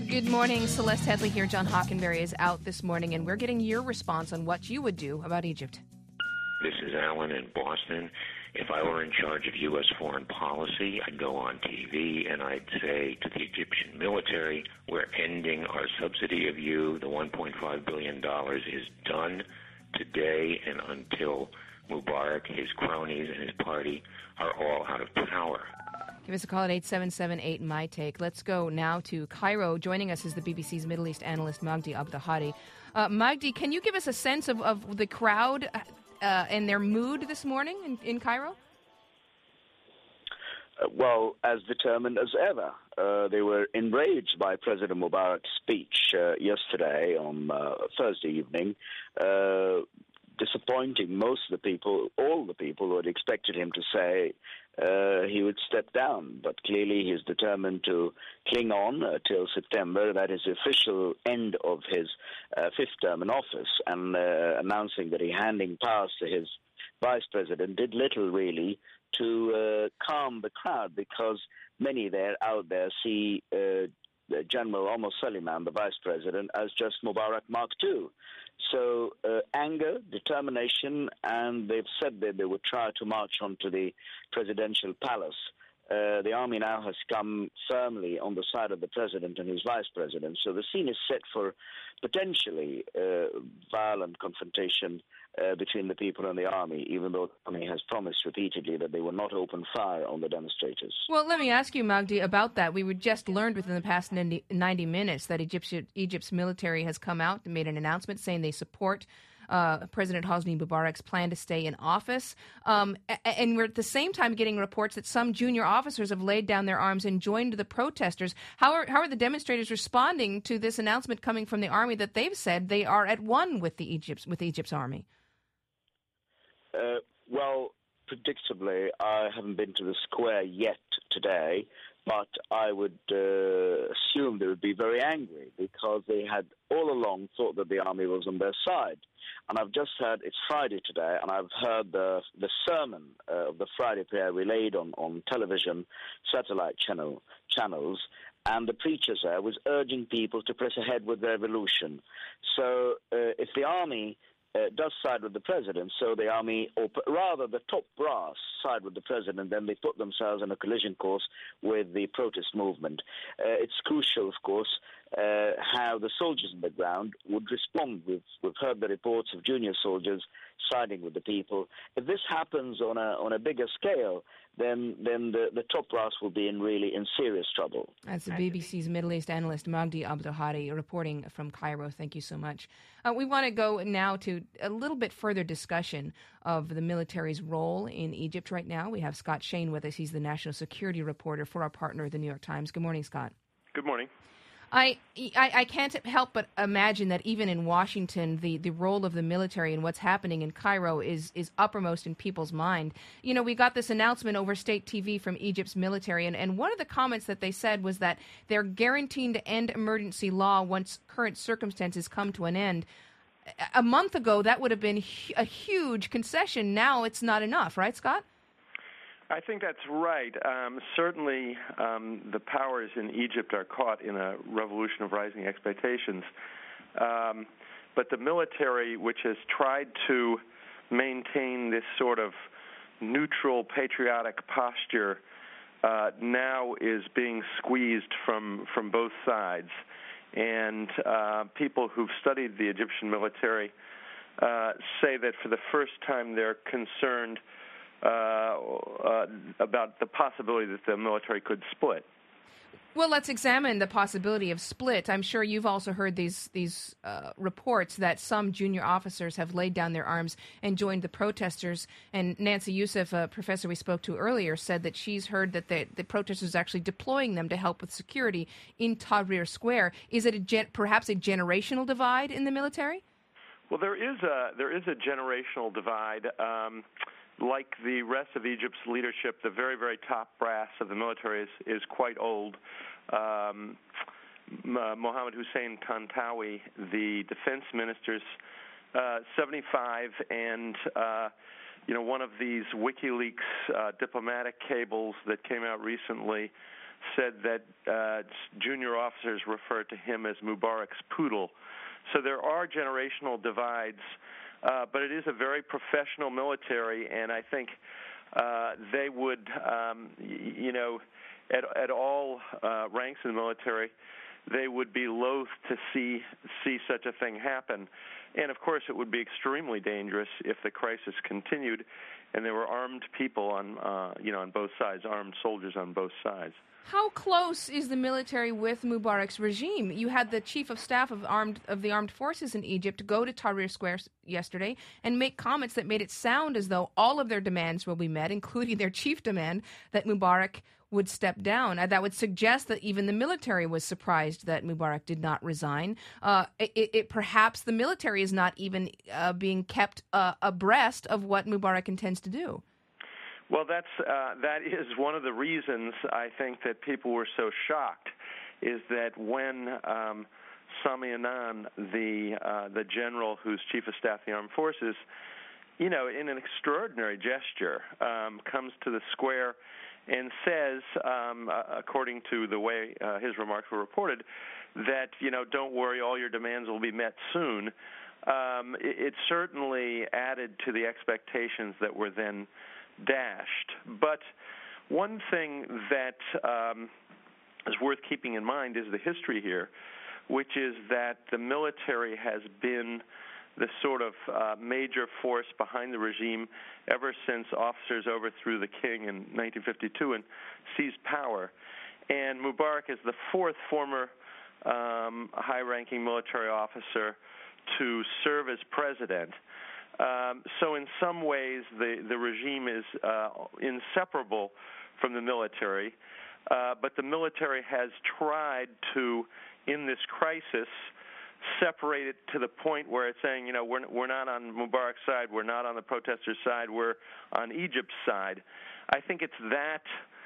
Good morning. Celeste Headley here. John Hockenberry is out this morning, and we're getting your response on what you would do about Egypt. This is Alan in Boston. If I were in charge of U.S. foreign policy, I'd go on TV and I'd say to the Egyptian military, we're ending our subsidy of you. The $1.5 billion is done today and until Mubarak, his cronies, and his party are all out of power. Give us a call at 877-8-MY-TAKE. Let's go now to Cairo. Joining us is the BBC's Middle East analyst, Magdi Abdehadi. Magdi, can you give us a sense of the crowd and their mood this morning in Cairo? Well, as determined as ever. They were enraged by President Mubarak's speech yesterday on Thursday evening, disappointing most of the people, all the people who had expected him to say he would step down. But clearly he's determined to cling on till September. That is the official end of his fifth term in office, and announcing that he handing powers to his vice president did little really to calm the crowd, because many out there see General Omar Suleiman, the vice president, as just Mubarak Mark II. So anger, determination, and they've said that they would try to march onto the presidential palace. The army now has come firmly on the side of the president and his vice president. So the scene is set for potentially violent confrontation between the people and the army, even though the army has promised repeatedly that they will not open fire on the demonstrators. Well, let me ask you, Magdi, about that. We were just learned within the past 90 minutes that Egypt's military has come out and made an announcement saying they support President Hosni Mubarak's plan to stay in office. And we're at the same time getting reports that some junior officers have laid down their arms and joined the protesters. How are the demonstrators responding to this announcement coming from the army that they've said they are at one with Egypt's army? Well, predictably, I haven't been to the square yet today, but I would assume they would be very angry, because they had all along thought that the army was on their side. And I've just heard, it's Friday today, and I've heard the sermon of the Friday prayer relayed on television, satellite channels, and the preacher there was urging people to press ahead with the revolution. So if the army does side with the president, so the army, or rather the top brass, side with the president, then they put themselves in a collision course with the protest movement. It's crucial, of course, how the soldiers on the ground would respond. We've heard the reports of junior soldiers siding with the people. If this happens on a bigger scale, then the top brass will be in serious trouble. That's the BBC's Middle East analyst, Magdi Abdehadi, reporting from Cairo. Thank you so much. We want to go now to a little bit further discussion of the military's role in Egypt right now. We have Scott Shane with us. He's the national security reporter for our partner, the New York Times. Good morning, Scott. Good morning. I can't help but imagine that even in Washington, the role of the military and what's happening in Cairo is uppermost in people's mind. You know, we got this announcement over state TV from Egypt's military, and one of the comments that they said was that they're guaranteeing to end emergency law once current circumstances come to an end. A month ago, that would have been a huge concession. Now it's not enough, right, Scott? I think that's right. Certainly, the powers in Egypt are caught in a revolution of rising expectations. But the military, which has tried to maintain this sort of neutral, patriotic posture, now is being squeezed from both sides. And people who've studied the Egyptian military say that for the first time they're concerned about the possibility that the military could split. Well, let's examine the possibility of split. I'm sure you've also heard these reports that some junior officers have laid down their arms and joined the protesters. And Nancy Youssef, a professor we spoke to earlier, said that she's heard that the protesters are actually deploying them to help with security in Tahrir Square. Is it perhaps a generational divide in the military? Well, there is a generational divide. Like the rest of Egypt's leadership, the very, very top brass of the military is quite old. Mohammed Hussein Tantawi, the defense minister's 75, and one of these WikiLeaks diplomatic cables that came out recently said that junior officers refer to him as Mubarak's poodle. So there are generational divides, but it is a very professional military, and I think they would, at all ranks in the military, they would be loath to see such a thing happen. And, of course, it would be extremely dangerous if the crisis continued and there were armed people on both sides, armed soldiers on both sides. How close is the military with Mubarak's regime? You had the chief of staff of the armed forces in Egypt go to Tahrir Square yesterday and make comments that made it sound as though all of their demands will be met, including their chief demand that Mubarak would step down. That would suggest that even the military was surprised that Mubarak did not resign. Perhaps the military is not even being kept abreast of what Mubarak intends to do. Well, that is one of the reasons I think that people were so shocked, is that when Sami Anan, the general who's chief of staff of the armed forces, in an extraordinary gesture, comes to the square and says, according to the way his remarks were reported, that don't worry, all your demands will be met soon. It certainly added to the expectations that were then dashed. But one thing that is worth keeping in mind is the history here, which is that the military has been the sort of major force behind the regime ever since officers overthrew the king in 1952 and seized power. And Mubarak is the fourth former high-ranking military officer to serve as president. So in some ways, the regime is inseparable from the military, but the military has tried to, in this crisis, separate it to the point where it's saying, we're not on Mubarak's side, we're not on the protesters' side, we're on Egypt's side. I think it's that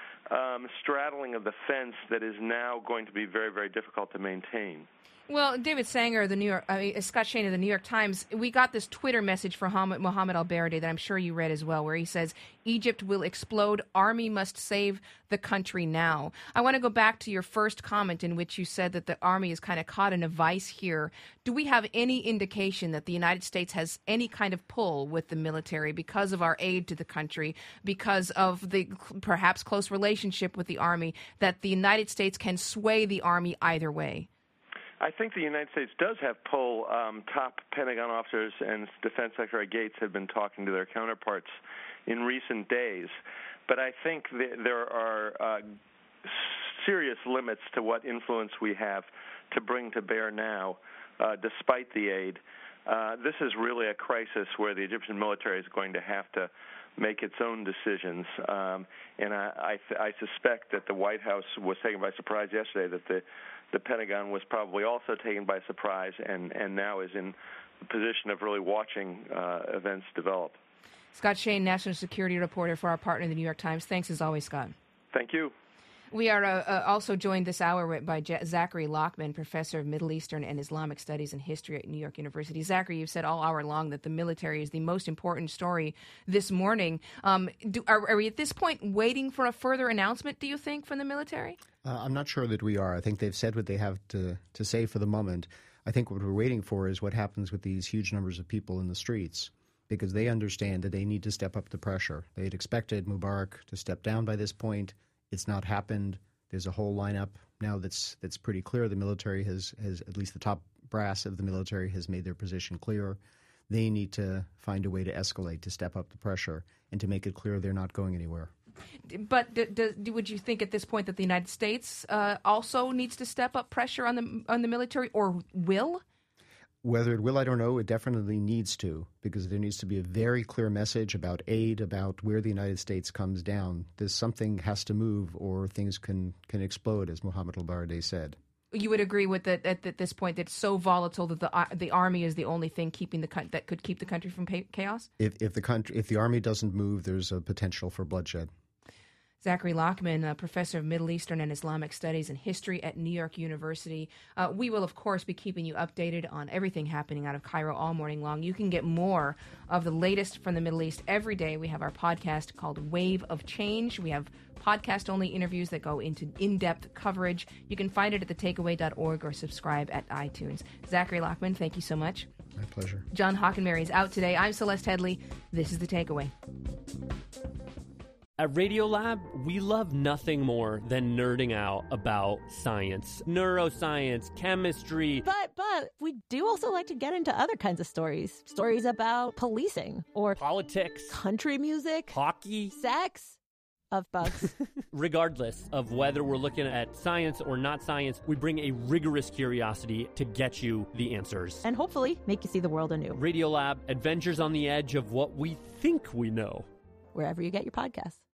straddling of the fence that is now going to be very, very difficult to maintain. Well, David Sanger, Scott Shane of the New York Times, we got this Twitter message from Mohammed al-Baradei that I'm sure you read as well, where he says, Egypt will explode, army must save the country now. I want to go back to your first comment in which you said that the army is kind of caught in a vice here. Do we have any indication that the United States has any kind of pull with the military because of our aid to the country, because of the perhaps close relationship with the army, that the United States can sway the army either way? I think the United States does have pull. Top Pentagon officers and Defense Secretary Gates have been talking to their counterparts in recent days. But I think there are serious limits to what influence we have to bring to bear now, despite the aid. This is really a crisis where the Egyptian military is going to have to make its own decisions. And I suspect that the White House was taken by surprise yesterday, that the Pentagon was probably also taken by surprise and now is in the position of really watching events develop. Scott Shane, national security reporter for our partner, the New York Times. Thanks as always, Scott. Thank you. We are also joined this hour by Zachary Lockman, professor of Middle Eastern and Islamic Studies and History at New York University. Zachary, you've said all hour long that the military is the most important story this morning. Are we at this point waiting for a further announcement, do you think, from the military? I'm not sure that we are. I think they've said what they have to say for the moment. I think what we're waiting for is what happens with these huge numbers of people in the streets, because they understand that they need to step up the pressure. They had expected Mubarak to step down by this point. It's not happened. There's a whole lineup now that's pretty clear. The military has, at least the top brass of the military, has made their position clear. They need to find a way to escalate, to step up the pressure, and to make it clear they're not going anywhere. But would you think at this point that the United States also needs to step up pressure on the military, or will? Whether it will, I don't know. It definitely needs to, because there needs to be a very clear message about aid, about where the United States comes down. There's something has to move, or things can explode, as Mohammed al-Baradei said. You would agree with that at this point that it's so volatile that the army is the only thing that could keep the country from chaos? If the army doesn't move, there's a potential for bloodshed. Zachary Lachman, a professor of Middle Eastern and Islamic Studies and History at New York University. We will, of course, be keeping you updated on everything happening out of Cairo all morning long. You can get more of the latest from the Middle East every day. We have our podcast called Wave of Change. We have podcast-only interviews that go into in-depth coverage. You can find it at thetakeaway.org or subscribe at iTunes. Zachary Lachman, thank you so much. My pleasure. John Hockenberry is out today. I'm Celeste Headley. This is The Takeaway. At Radiolab, we love nothing more than nerding out about science, neuroscience, chemistry. But we do also like to get into other kinds of stories. Stories about policing or Politics, country music, hockey, sex. Of bugs. Regardless of whether we're looking at science or not science, we bring a rigorous curiosity to get you the answers. And hopefully make you see the world anew. Radiolab, adventures on the edge of what we think we know. Wherever you get your podcasts.